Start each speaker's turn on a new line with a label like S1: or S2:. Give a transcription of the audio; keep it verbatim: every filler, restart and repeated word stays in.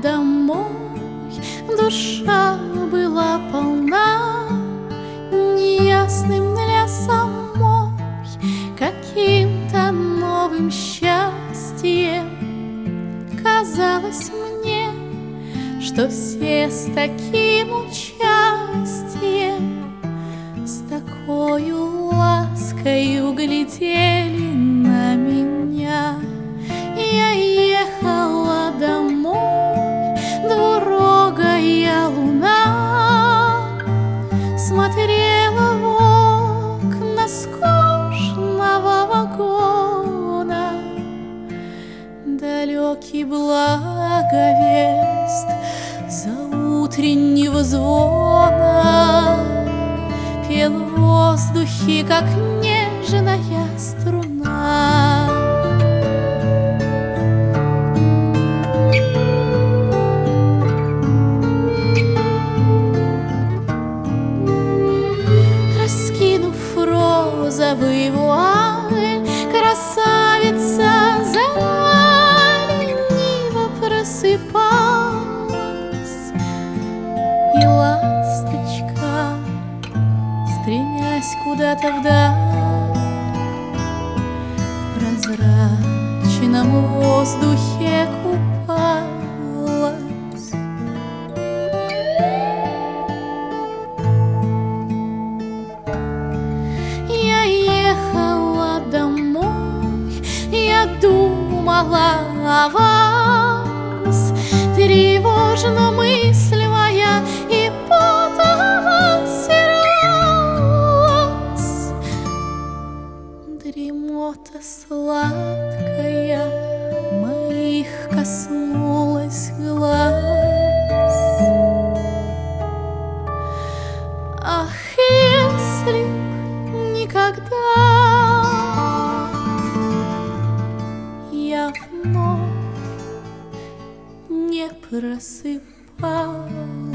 S1: домой, душа была полна неясным для самой каким-то новым счастьем. Казалось мне, что все с таким участием, с такою ласкою глядели на меня. Я ехала домой, двурогая луна смотрела в окна скучного вагона. Далекий благовест заутреннего звона пел в воздухе, как нежная струна. Раскинув розовый вуаль, красавица заря лениво просыпалась, и ласточка, стремясь куда-то вдаль, в прозрачном воздухе купалась. Я ехала домой, я думала о вас, тревожно мысль моя, и потом осервалась. Дремота сладкая моих коснулась глаз. Ах, если б никогда я вновь не просыпалась.